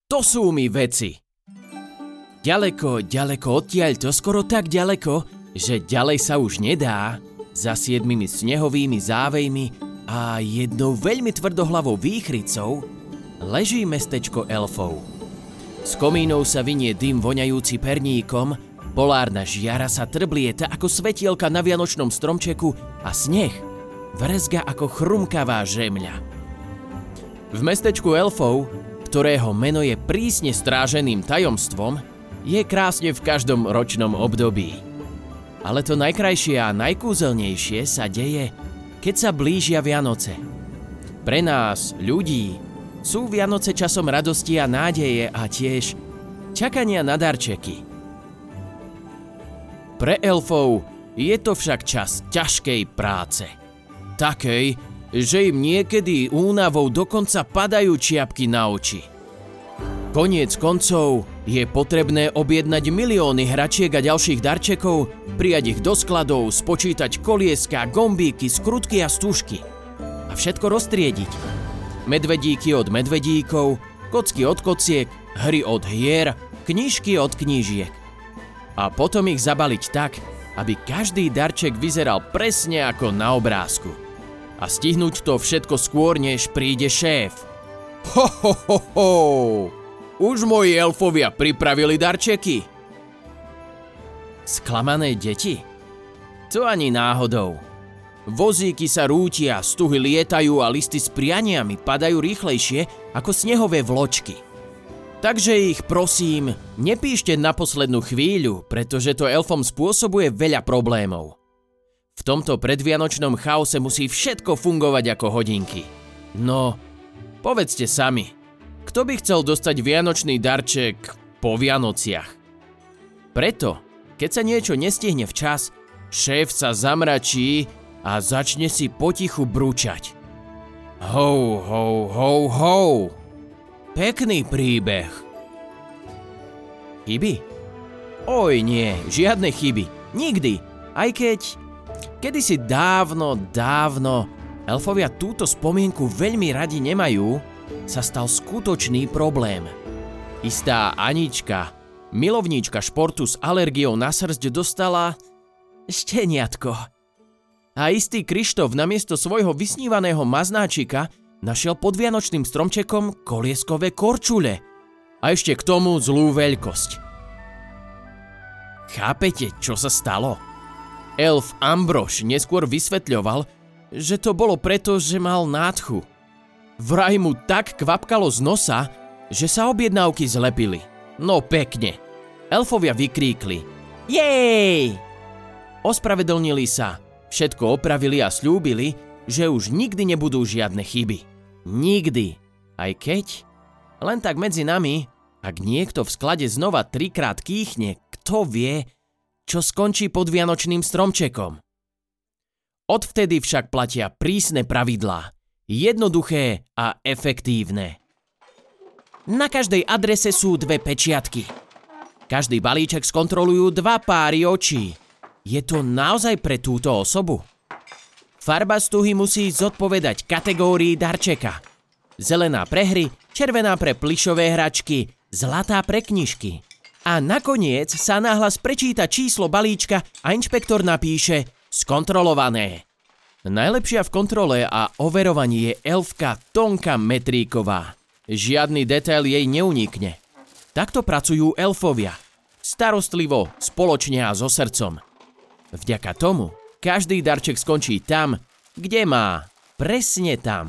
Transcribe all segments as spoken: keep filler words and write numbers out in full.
To sú mi veci. Ďaleko, ďaleko odtiaľto, skoro tak ďaleko, že ďalej sa už nedá, za siedmimi snehovými závejmi a jednou veľmi tvrdohlavou výchricou leží mestečko elfov. Z komínov sa vinie dym voňajúci perníkom, polárna žiara sa trblieta ako svetielka na vianočnom stromčeku a sneh vrzga ako chrumkavá žemľa. V mestečku elfov, ktorého meno je prísne stráženým tajomstvom, je krásne v každom ročnom období. Ale to najkrajšie a najkúzelnejšie sa deje, keď sa blížia Vianoce. Pre nás, ľudí, sú Vianoce časom radosti a nádeje a tiež čakania na darčeky. Pre elfov je to však čas ťažkej práce. Takej, že im niekedy únavou dokonca padajú čiapky na oči. Koniec koncov je potrebné objednať milióny hračiek a ďalších darčekov, prijať ich do skladov, spočítať kolieska, gombíky, skrutky a stužky. A všetko roztriediť. Medvedíky od medvedíkov, kocky od kociek, hry od hier, knižky od knížiek. A potom ich zabaliť tak, aby každý darček vyzeral presne ako na obrázku. A stihnúť to všetko skôr, než príde šéf. Ho, ho, ho, ho! Už moji elfovia pripravili darčeky. Sklamané deti? To ani náhodou. Vozíky sa rútia, stuhy lietajú a listy s prianiami padajú rýchlejšie ako snehové vločky. Takže ich prosím, nepíšte na poslednú chvíľu, pretože to elfom spôsobuje veľa problémov. V tomto predvianočnom chaose musí všetko fungovať ako hodinky. No, povedzte sami. Kto by chcel dostať vianočný darček po Vianociach? Preto, keď sa niečo nestihne včas, šéf sa zamračí a začne si potichu brúčať. Ho, ho, ho, ho. Pekný príbeh. Chyby? Oj nie, žiadne chyby. Nikdy. Aj keď kedysi dávno, dávno elfovia túto spomienku veľmi radi nemajú, sa stal skutočný problém. Istá Anička, milovníčka športu s alergiou na srsť, dostala šteniatko. A istý Krištof namiesto svojho vysnívaného maznáčika našiel pod vianočným stromčekom kolieskové korčule. A ešte k tomu zlú veľkosť. Chápete, čo sa stalo? Elf Ambrož neskôr vysvetľoval, že to bolo preto, že mal nádchu. Vraj mu tak kvapkalo z nosa, že sa objednávky zlepili. No pekne. Elfovia vykríkli. Jej! Ospravedlnili sa, všetko opravili a sľúbili, že už nikdy nebudú žiadne chyby. Nikdy. Aj keď, len tak medzi nami, ak niekto v sklade znova trikrát kýchne, kto vie, čo skončí pod vianočným stromčekom. Odvtedy však platia prísne pravidlá. Jednoduché a efektívne. Na každej adrese sú dve pečiatky. Každý balíček skontrolujú dva páry očí. Je to naozaj pre túto osobu? Farba stuhy musí zodpovedať kategórii darčeka. Zelená pre hry, červená pre plyšové hračky, zlatá pre knižky. A nakoniec sa nahlas prečíta číslo balíčka a inšpektor napíše skontrolované. Najlepšia v kontrole a overovaní je elfka Tonka Metríková. Žiadny detail jej neunikne. Takto pracujú elfovia. Starostlivo, spoločne a so srdcom. Vďaka tomu každý darček skončí tam, kde má. Presne tam.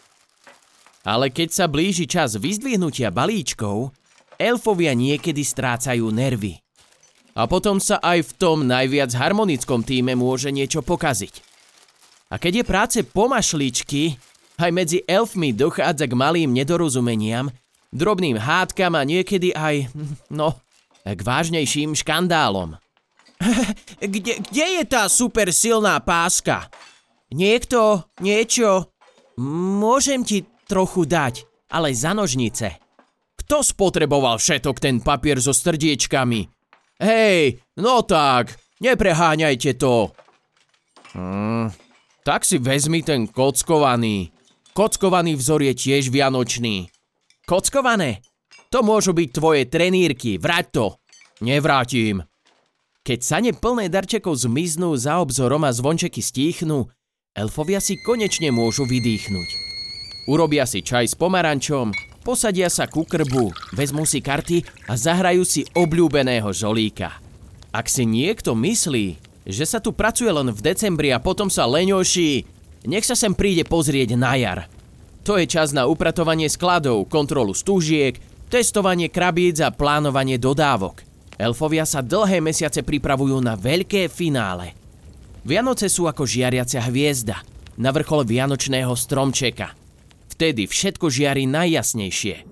Ale keď sa blíži čas vyzdvihnutia balíčkov, elfovia niekedy strácajú nervy. A potom sa aj v tom najviac harmonickom tíme môže niečo pokaziť. A keď je práce pomašličky, aj medzi elfmi dochádza k malým nedorozumeniam, drobným hádkam a niekedy aj, no, k vážnejším škandálom. Kde, kde je tá super silná páska? Niekto, niečo, môžem ti trochu dať, ale za nožnice. Kto spotreboval všetok ten papier so srdiečkami? Hej, no tak, nepreháňajte to. Hmm... Tak si vezmi ten kockovaný. Kockovaný vzor je tiež vianočný. Kockované? To môžu byť tvoje trenírky, vráť to. Nevrátim. Keď sane plné darčekov zmiznú za obzorom a zvončeky stíchnú, elfovia si konečne môžu vydýchnuť. Urobia si čaj s pomarančom, posadia sa ku krbu, vezmú si karty a zahrajú si obľúbeného žolíka. Ak si niekto myslí, že sa tu pracuje len v decembri a potom sa leňoší, nech sa sem príde pozrieť na jar. To je čas na upratovanie skladov, kontrolu stúžiek, testovanie krabíc a plánovanie dodávok. Elfovia sa dlhé mesiace pripravujú na veľké finále. Vianoce sú ako žiariacia hviezda na vrchole vianočného stromčeka. Vtedy všetko žiari najjasnejšie.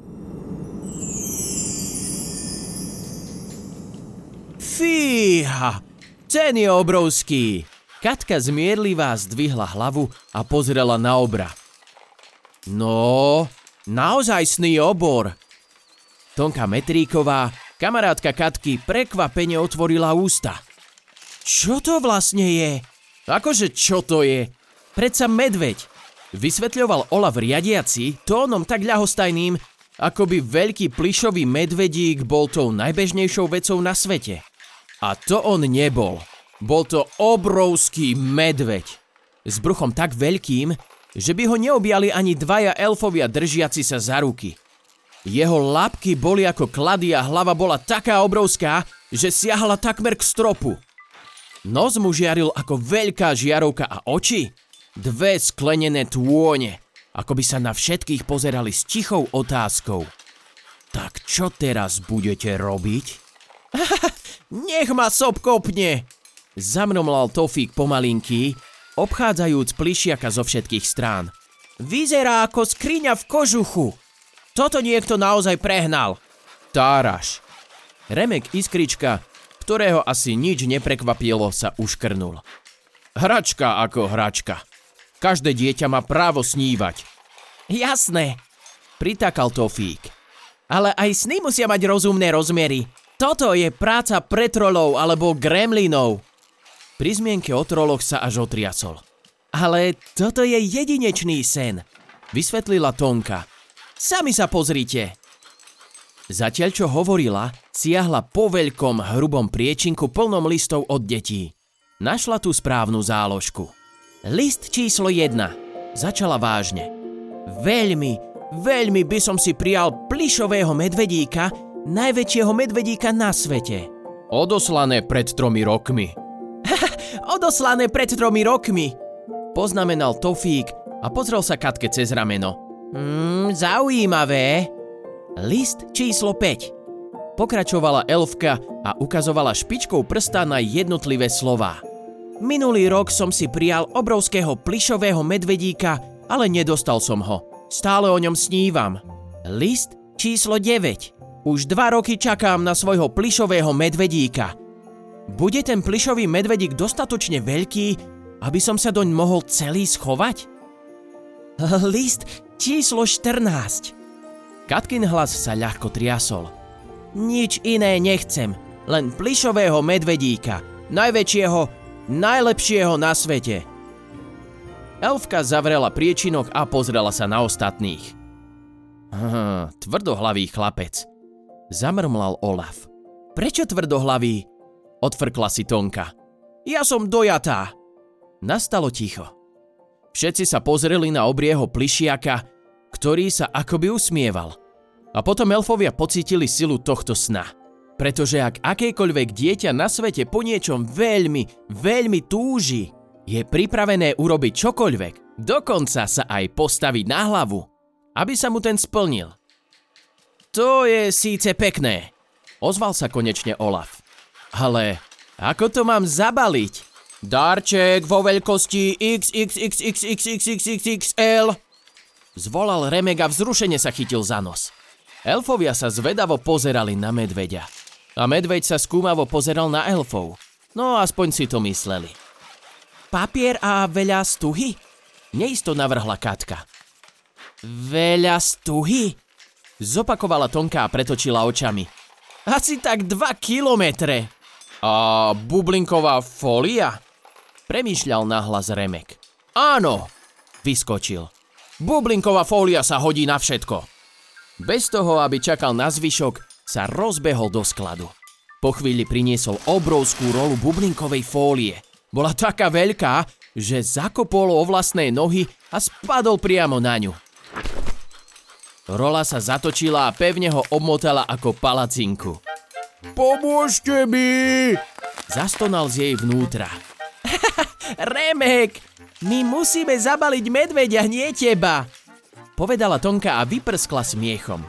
Fíha, ten je obrovský. Katka zmierlivá zdvihla hlavu a pozrela na obra. No, naozajstný obor. Tonka Metríková, kamarátka Katky, prekvapene otvorila ústa. Čo to vlastne je? Akože čo to je? Predsa medveď. Vysvetľoval Olaf riadiaci tónom tak ľahostajným, ako by veľký plyšový medvedík bol tou najbežnejšou vecou na svete. A to on nebol. Bol to obrovský medveď. S bruchom tak veľkým, že by ho neobjali ani dvaja elfovia držiaci sa za ruky. Jeho labky boli ako klady a hlava bola taká obrovská, že siahala takmer k stropu. Nos mu žiaril ako veľká žiarovka a oči dve sklenené tône, ako by sa na všetkých pozerali s tichou otázkou. Tak čo teraz budete robiť? Nech ma sob kopne! Zamromlal Tofík pomalinký, obchádzajúc plyšiaka zo všetkých strán. Vyzerá ako skriňa v kožuchu. Toto niekto naozaj prehnal. Táraš. Remek Iskrička, ktorého asi nič neprekvapilo, sa uškrnul. Hračka ako hračka. Každé dieťa má právo snívať. Jasné, pritakal Tofík. Ale aj sny musia mať rozumné rozmery. Toto je práca pre trolov alebo gremlinov. Pri zmienke o troloch sa až otriasol. Ale toto je jedinečný sen, vysvetlila Tonka. Sami sa pozrite. Zatiaľ čo hovorila, siahla po veľkom hrubom priečinku plnom listov od detí. Našla tú správnu záložku. List číslo jedna. Začala vážne. Veľmi, veľmi by som si prijal plyšového medvedíka, najväčšieho medvedíka na svete. Odoslané pred tromi rokmi. Odoslané pred tromi rokmi, poznamenal Tofík a pozrel sa Katke cez rameno. Hmm, zaujímavé. List číslo päť. Pokračovala elfka a ukazovala špičkou prsta na jednotlivé slová. Minulý rok som si prijal obrovského plyšového medvedíka, ale nedostal som ho. Stále o ňom snívam. List číslo deväť. Už dva roky čakám na svojho plyšového medvedíka. Bude ten plyšový medvedík dostatočne veľký, aby som sa doň mohol celý schovať? List číslo štrnásť. Katkin hlas sa ľahko triasol. Nič iné nechcem, len plyšového medvedíka, najväčšieho, najlepšieho na svete. Elfka zavrela priečinok a pozrela sa na ostatných. Hm, tvrdohlavý chlapec, zamrmlal Olaf. Prečo tvrdohlavý? Odfrkla si Tonka. Ja som dojatá. Nastalo ticho. Všetci sa pozreli na obrieho plyšiaka, ktorý sa akoby usmieval. A potom elfovia pocítili silu tohto sna. Pretože ak akékoľvek dieťa na svete po niečom veľmi, veľmi túži, je pripravené urobiť čokoľvek, dokonca sa aj postaviť na hlavu, aby sa mu ten splnil. To je síce pekné, ozval sa konečne Olaf. Ale ako to mám zabaliť? Darček vo veľkosti iks iks iks iks iks iks iks iks iks el. Zvolal Remek a vzrušene sa chytil za nos. Elfovia sa zvedavo pozerali na medveďa. A medveď sa skúmavo pozeral na elfov. No aspoň si to mysleli. Papier a veľa stuhy? Neisto navrhla Katka. Veľa stuhy? Zopakovala Tonka a pretočila očami. Asi tak dva kilometre. A bublinková fólia? Premýšľal nahlas Remek. Áno, vyskočil. Bublinková fólia sa hodí na všetko. Bez toho, aby čakal na zvyšok, sa rozbehol do skladu. Po chvíli priniesol obrovskú rolu bublinkovej fólie. Bola taká veľká, že zakopol o vlastné nohy a spadol priamo na ňu. Rola sa zatočila a pevne ho obmotala ako palacinku. Pomôžte mi! Zastonal z jej vnútra. Remek, my musíme zabaliť medveďa, nie teba, povedala Tonka a vyprskla smiechom.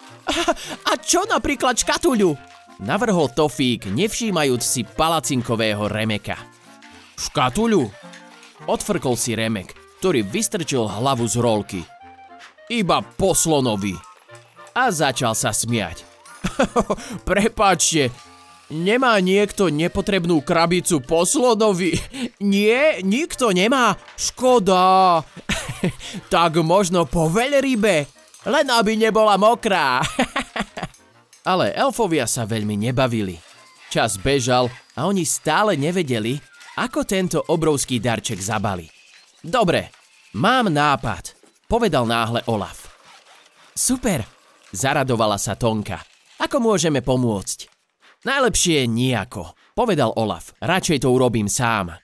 A čo napríklad škatuľu? Navrhol Tofík, nevšímajúc si palacinkového Remeka. Škatuľu? Odfrkol si Remek, ktorý vystrčil hlavu z rolky. Iba po slonovi. A začal sa smiať. Prepáčte, nemá niekto nepotrebnú krabicu po slonovi? Nie, nikto nemá. Škoda. Tak možno po veľrybe, len aby nebola mokrá. Ale elfovia sa veľmi nebavili. Čas bežal a oni stále nevedeli, ako tento obrovský darček zabali. Dobre, mám nápad, povedal náhle Olaf. Super, zaradovala sa Tonka. Ako môžeme pomôcť? Najlepšie nijako, povedal Olaf. Radšej to urobím sám.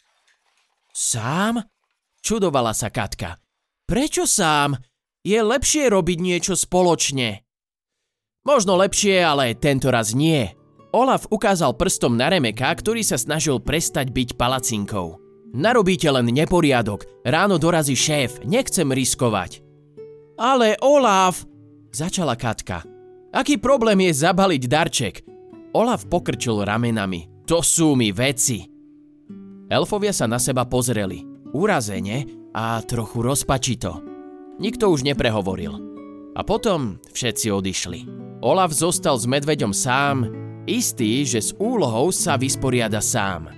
Sám? Čudovala sa Katka. Prečo sám? Je lepšie robiť niečo spoločne. Možno lepšie, ale tento raz nie. Olaf ukázal prstom na Remeka, ktorý sa snažil prestať byť palacinkou. Narobíte len neporiadok, ráno dorazí šéf, nechcem riskovať. Ale Olaf, začala Katka. Aký problém je zabaliť darček? Olaf pokrčil ramenami. To sú mi veci. Elfovia sa na seba pozreli, urazene a trochu rozpačito. Nikto už neprehovoril. A potom všetci odišli. Olaf zostal s medveďom sám, istý, že s úlohou sa vysporiada sám.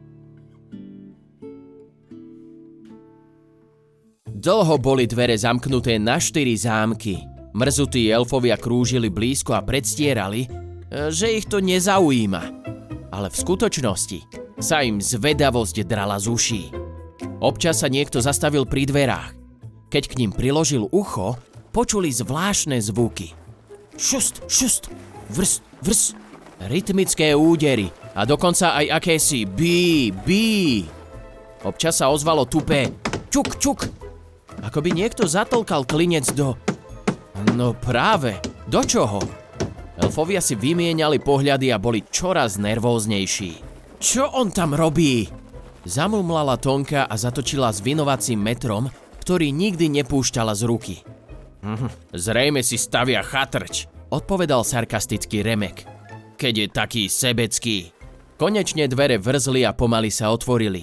Dlho boli dvere zamknuté na štyri zámky. Mrzutí elfovia krúžili blízko a predstierali, že ich to nezaujíma. Ale v skutočnosti sa im zvedavosť drala z uší. Občas sa niekto zastavil pri dverách. Keď k ním priložil ucho, počuli zvláštne zvuky. Šust, šust, vrs, vrs, rytmické údery a dokonca aj akési bí, bí. Občas sa ozvalo tupé čuk, čuk, ako by niekto zatlkal klinec do... No práve, do čoho? Elfovia si vymieniali pohľady a boli čoraz nervóznejší. Čo on tam robí? Zamumlala Tonka a zatočila s vinovacím metrom, ktorý nikdy nepúšťala z ruky. Mhm, zrejme si stavia chatrč, odpovedal sarkastický Remek. Keď je taký sebecký. Konečne dvere vrzli a pomaly sa otvorili.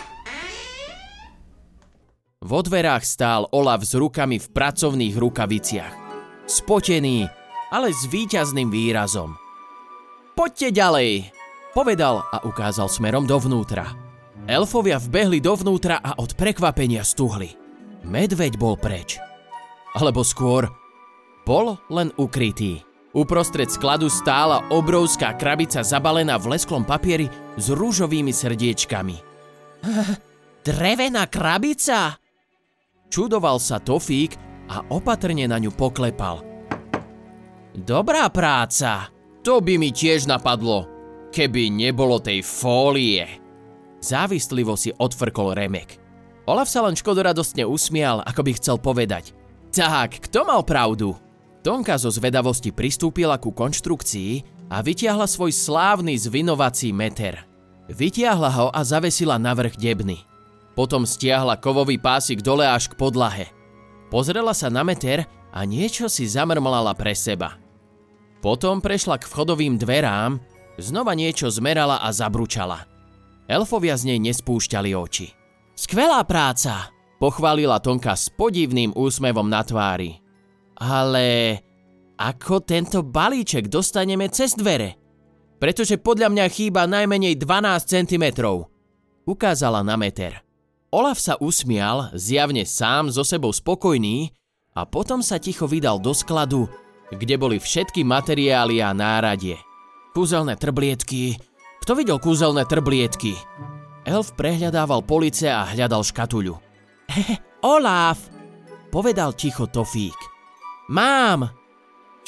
Vo dverách stál Olaf s rukami v pracovných rukaviciach. Spotený, ale s víťazným výrazom. Poďte ďalej, povedal a ukázal smerom dovnútra. Elfovia vbehli dovnútra a od prekvapenia stuhli. Medveď bol preč. Alebo skôr, bol len ukrytý. Uprostred skladu stála obrovská krabica zabalená v lesklom papieri s ružovými srdiečkami. Drevená krabica? Čudoval sa Tofík a opatrne na ňu poklepal. Dobrá práca. To by mi tiež napadlo, keby nebolo tej fólie. Závislivo si odfrkol Remek. Olaf sa len škodoradostne usmial, ako by chcel povedať. Tak, kto mal pravdu? Tonka zo zvedavosti pristúpila ku konštrukcii a vytiahla svoj slávny zvinovací meter. Vytiahla ho a zavesila na vrch debny. Potom stiahla kovový pásik dole až k podlahe. Pozrela sa na meter a niečo si zamrmlala pre seba. Potom prešla k vchodovým dverám, znova niečo zmerala a zabručala. Elfovia z nej nespúšťali oči. Skvelá práca, pochválila Tonka s podivným úsmevom na tvári. Ale ako tento balíček dostaneme cez dvere? Pretože podľa mňa chýba najmenej dvanásť centimetrov. Ukázala na meter. Olaf sa usmial, zjavne sám so sebou spokojný, a potom sa ticho vydal do skladu, kde boli všetky materiály a náradie. Kúzelné trblietky. Kto videl kúzelné trblietky? Elf prehľadával police a hľadal škatuľu. Hehe, Olaf, povedal ticho Tofík. Mám!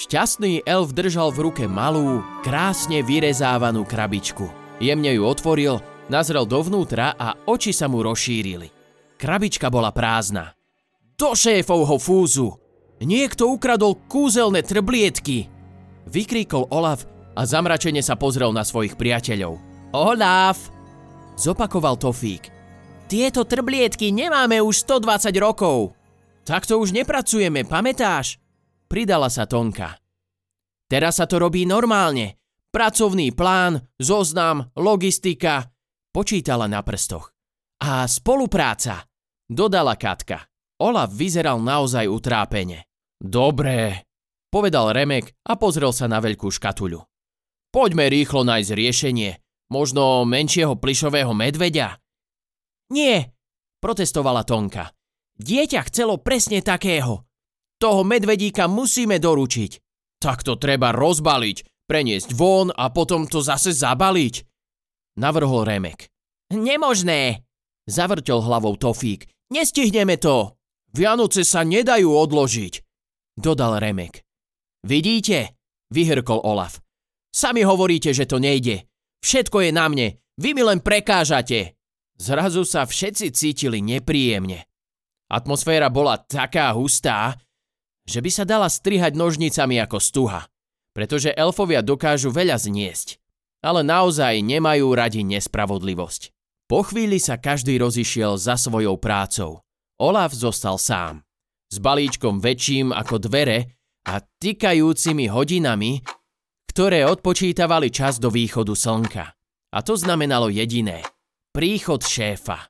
Šťastný elf držal v ruke malú, krásne vyrezávanú krabičku. Jemne ju otvoril, nazrel dovnútra a oči sa mu rozšírili. Krabička bola prázdna. Do šéfovho fúzu! Niekto ukradol kúzelné trblietky! Vykríkol Olaf a zamračene sa pozrel na svojich priateľov. Olaf! Zopakoval Tofík. Tieto trblietky nemáme už stodvadsať rokov. Takto už nepracujeme, pamätáš? Pridala sa Tonka. Teraz sa to robí normálne. Pracovný plán, zoznam, logistika. Počítala na prstoch. A spolupráca, dodala Katka. Olaf vyzeral naozaj utrápene. Dobre, povedal Remek a pozrel sa na veľkú škatuľu. Poďme rýchlo nájsť riešenie. Možno menšieho plyšového medveďa? Nie, protestovala Tonka. Dieťa chcelo presne takého. Toho medvedíka musíme doručiť. Tak to treba rozbaliť, preniesť von a potom to zase zabaliť, navrhol Remek. Nemožné, zavrťol hlavou Tofík. Nestihneme to. Vianoce sa nedajú odložiť, dodal Remek. Vidíte, vyhrkol Olaf. Sami hovoríte, že to nejde. Všetko je na mne, vy mi len prekážate. Zrazu sa všetci cítili nepríjemne. Atmosféra bola taká hustá, že by sa dala strihať nožnicami ako stuha, pretože elfovia dokážu veľa zniesť, ale naozaj nemajú radi nespravodlivosť. Po chvíli sa každý rozišiel za svojou prácou. Olaf zostal sám, s balíčkom väčším ako dvere a tikajúcimi hodinami, ktoré odpočítavali čas do východu slnka. A to znamenalo jediné. Príchod šéfa.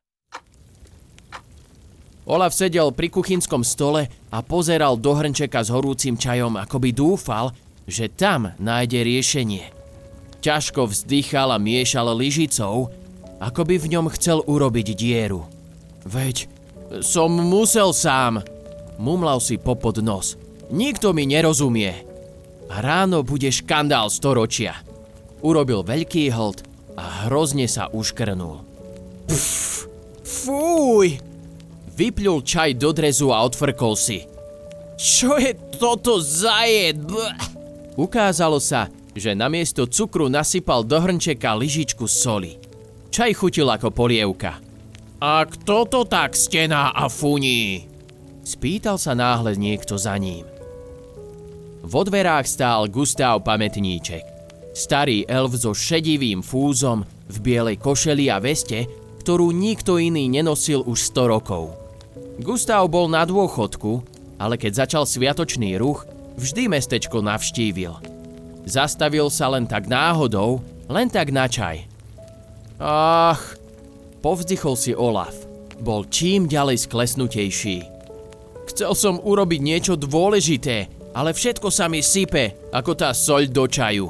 Olaf sedel pri kuchynskom stole a pozeral do hrnčeka s horúcim čajom, ako by dúfal, že tam nájde riešenie. Ťažko vzdychal a miešal lyžicou, ako by v ňom chcel urobiť dieru. Veď som musel sám, mumlal si popod nos. Nikto mi nerozumie. A ráno bude škandál storočia. Urobil veľký hĺd a hrozne sa uškrnul. Pff, fuj! Vypľul čaj do drezu a odfrkol si. Čo je toto za jed? Ukázalo sa, že namiesto cukru nasypal do hrnčeka lyžičku soli. Čaj chutil ako polievka. A kto to tak stená a funí? Spýtal sa náhle niekto za ním. Vo dverách stál Gustav Pamätníček. Starý elf so šedivým fúzom v bielej košeli a veste, ktorú nikto iný nenosil už sto rokov. Gustav bol na dôchodku, ale keď začal sviatočný ruch, vždy mestečko navštívil. Zastavil sa len tak náhodou, len tak na čaj. Ach, povzdychol si Olaf. Bol čím ďalej sklesnutejší. Chcel som urobiť niečo dôležité, ale všetko sa mi sype, ako tá soľ do čaju.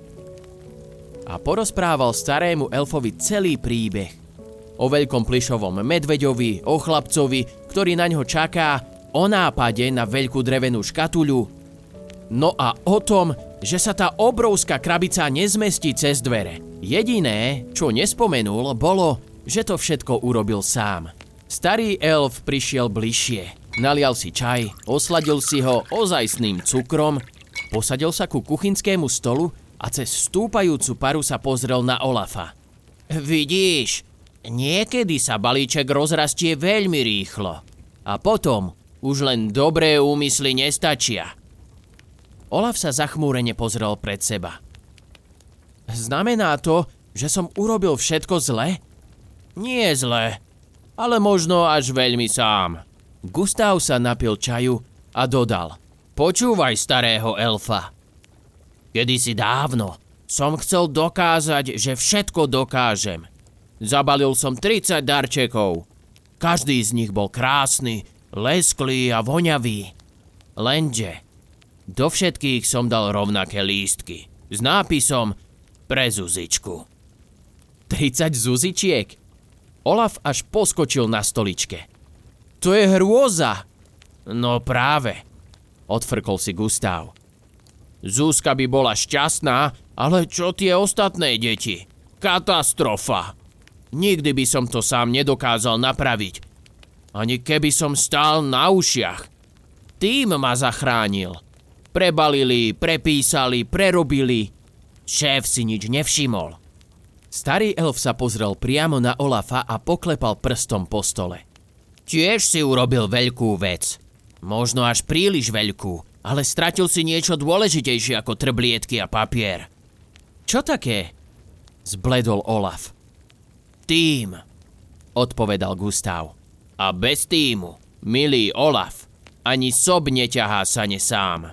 A porozprával starému elfovi celý príbeh. O veľkom plyšovom medveďovi, o chlapcovi, ktorý na ňo čaká, o nápade na veľkú drevenú škatuľu, no a o tom, že sa tá obrovská krabica nezmestí cez dvere. Jediné, čo nespomenul, bolo, že to všetko urobil sám. Starý elf prišiel bližšie, nalial si čaj, osladil si ho ozajstným cukrom, posadil sa ku kuchynskému stolu a cez stúpajúcu paru sa pozrel na Olafa. Vidíš, niekedy sa balíček rozrastie veľmi rýchlo. A potom už len dobré úmysly nestačia. Olaf sa zachmúrene pozrel pred seba. Znamená to, že som urobil všetko zle? Nie zle, ale možno až veľmi sám. Gustav sa napil čaju a dodal. Počúvaj starého elfa. Kedysi dávno som chcel dokázať, že všetko dokážem. Zabalil som tridsať darčekov. Každý z nich bol krásny, lesklý a voňavý. Lenže do všetkých som dal rovnaké lístky s nápisom pre Zuzičku. tridsať Zuzičiek? Olaf až poskočil na stoličke. To je hrôza. No práve, odfrkol si Gustav. Zuzka by bola šťastná, ale čo tie ostatné deti? Katastrofa. Nikdy by som to sám nedokázal napraviť. Ani keby som stál na ušiach. Tým ma zachránil. Prebalili, prepísali, prerobili. Šéf si nič nevšimol. Starý elf sa pozrel priamo na Olafa a poklepal prstom po stole. Tiež si urobil veľkú vec. Možno až príliš veľkú, ale stratil si niečo dôležitejšie ako trblietky a papier. Čo také? Zbledol Olaf. Tím, odpovedal Gustav. A bez tímu, milý Olaf, ani sob neťahá sane sám.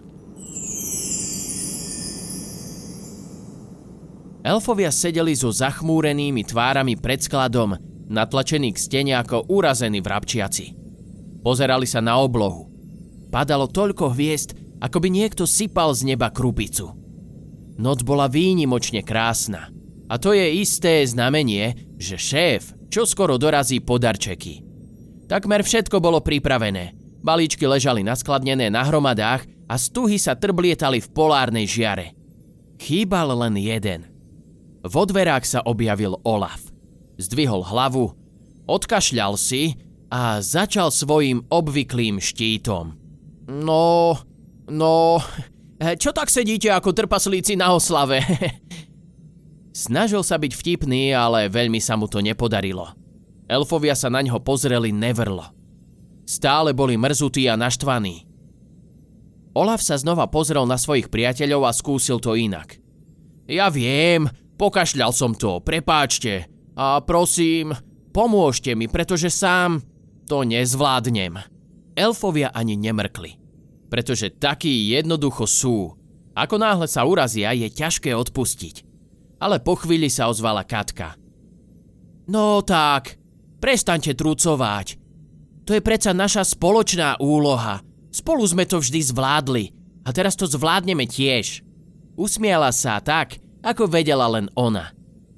Elfovia sedeli so zachmúrenými tvárami pred skladom, natlačení k stene ako urazení vrabčiaci. Pozerali sa na oblohu. Padalo toľko hviezd, ako by niekto sypal z neba krupicu. Noc bola výnimočne krásna. A to je isté znamenie, že šéf čoskoro dorazí po darčeky. Takmer všetko bolo pripravené. Balíčky ležali naskladnené na hromadách a stuhy sa trblietali v polárnej žiare. Chýbal len jeden. Vo dverách sa objavil Olaf. Zdvihol hlavu, odkašľal si a začal svojím obvyklým štítom. No, no, čo tak sedíte ako trpaslíci na oslave? Snažil sa byť vtipný, ale veľmi sa mu to nepodarilo. Elfovia sa na ňo pozreli nevrlo. Stále boli mrzutí a naštvaní. Olaf sa znova pozrel na svojich priateľov a skúsil to inak. Ja viem, pokašľal som to, prepáčte. A prosím, pomôžte mi, pretože sám to nezvládnem. Elfovia ani nemrkli, pretože takí jednoducho sú. Ako náhle sa urazia, je ťažké odpustiť. Ale po chvíli sa ozvala Katka. No tak, prestaňte trucovať. To je predsa naša spoločná úloha. Spolu sme to vždy zvládli a teraz to zvládneme tiež. Usmiala sa tak, ako vedela len ona.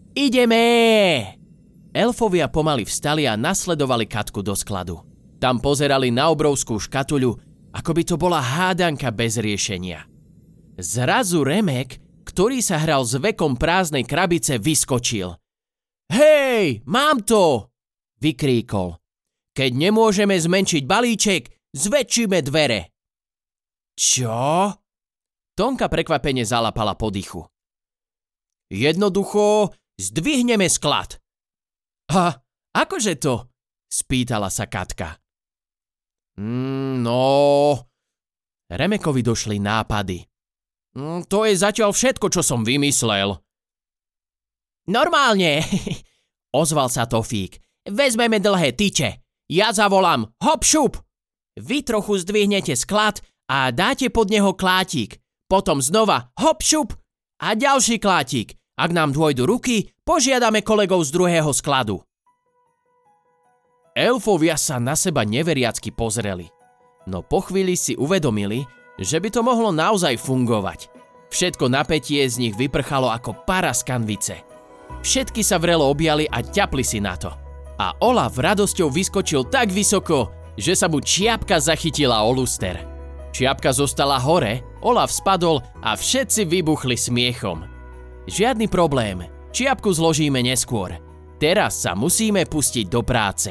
Ideme! Elfovia pomaly vstali a nasledovali Katku do skladu. Tam pozerali na obrovskú škatuľu, ako by to bola hádanka bez riešenia. Zrazu Remek, ktorý sa hral s vekom prázdnej krabice, vyskočil. Hej, mám to! Vykríkol. Keď nemôžeme zmenšiť balíček, zväčšíme dvere. Čo? Tonka prekvapene zalapala po dychu. Jednoducho, zdvihneme sklad. A akože to? Spýtala sa Katka. Mm, no... Remekovi došli nápady. Mm, to je zatiaľ všetko, čo som vymyslel. Normálne, ozval sa Tofík. Vezmeme dlhé tyče. Ja zavolám hop šup. Vy trochu zdvihnete sklad a dáte pod neho klátik. Potom znova hop šup a ďalší klátik. Ak nám dôjdu ruky, požiadame kolegov z druhého skladu. Elfovia sa na seba neveriacky pozreli. No po chvíli si uvedomili, že by to mohlo naozaj fungovať. Všetko napätie z nich vyprchalo ako para z kanvice. Všetky sa vrelo objali a ťapli si na to. A Olaf radosťou vyskočil tak vysoko, že sa mu čiapka zachytila o luster. Čiapka zostala hore, Olaf spadol a všetci vybuchli smiechom. Žiadny problém, čiapku zložíme neskôr. Teraz sa musíme pustiť do práce.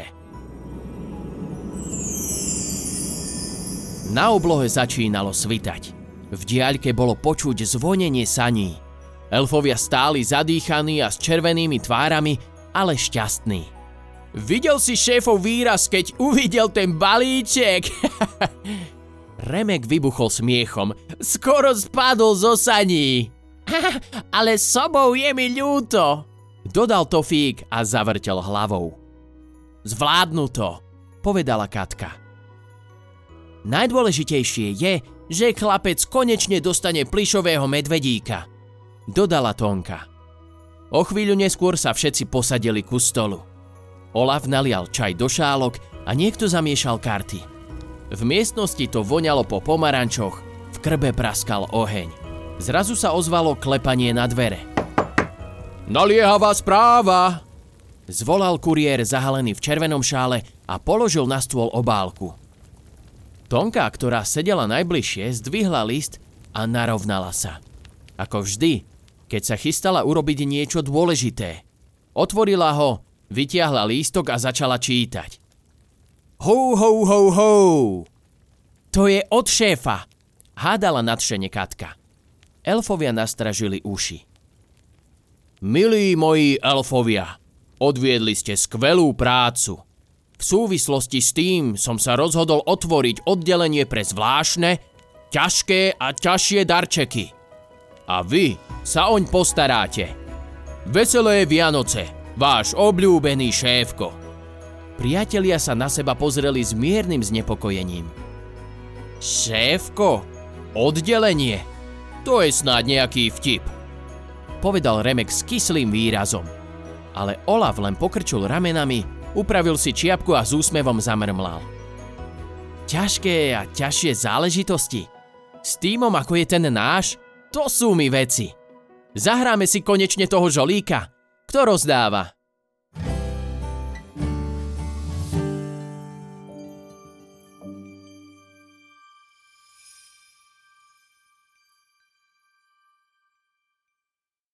Na oblohe začínalo svitať. V diaľke bolo počuť zvonenie saní. Elfovia stáli zadýchaní a s červenými tvárami, ale šťastní. Videl si šéfov výraz, keď uvidel ten balíček? Remek vybuchol smiechom. Skoro spadol zo saní. Ale sobou je mi ľúto, dodal Tofík a zavrtel hlavou. Zvládnu to, povedala Katka. Najdôležitejšie je, že chlapec konečne dostane plyšového medvedíka, dodala Tonka. O chvíľu neskôr sa všetci posadili ku stolu. Olaf nalial čaj do šálok a niekto zamiešal karty. V miestnosti to voňalo po pomarančoch, v krbe praskal oheň. Zrazu sa ozvalo klepanie na dvere. Naliehavá správa! Zvolal kuriér zahalený v červenom šále a položil na stôl obálku. Tonka, ktorá sedela najbližšie, zdvihla list a narovnala sa. Ako vždy, keď sa chystala urobiť niečo dôležité. Otvorila ho, vytiahla lístok a začala čítať. Ho, ho, ho, ho! To je od šéfa. hádala nadšene Katka. Elfovia nastražili uši. Milí moji elfovia, odviedli ste skvelú prácu. V súvislosti s tým som sa rozhodol otvoriť oddelenie pre zvláštne, ťažké a ťažšie darčeky. A vy sa oň postaráte. Veselé Vianoce, váš obľúbený šéfko. Priatelia sa na seba pozreli s miernym znepokojením. Šéfko? Oddelenie? To je snáď nejaký vtip, povedal Remek s kyslým výrazom. Ale Olaf len pokrčul ramenami, upravil si čiapku a s úsmevom zamrmlal. Ťažké a ťažšie záležitosti? S týmom ako je ten náš? To sú mi veci. Zahráme si konečne toho žolíka. Kto rozdáva?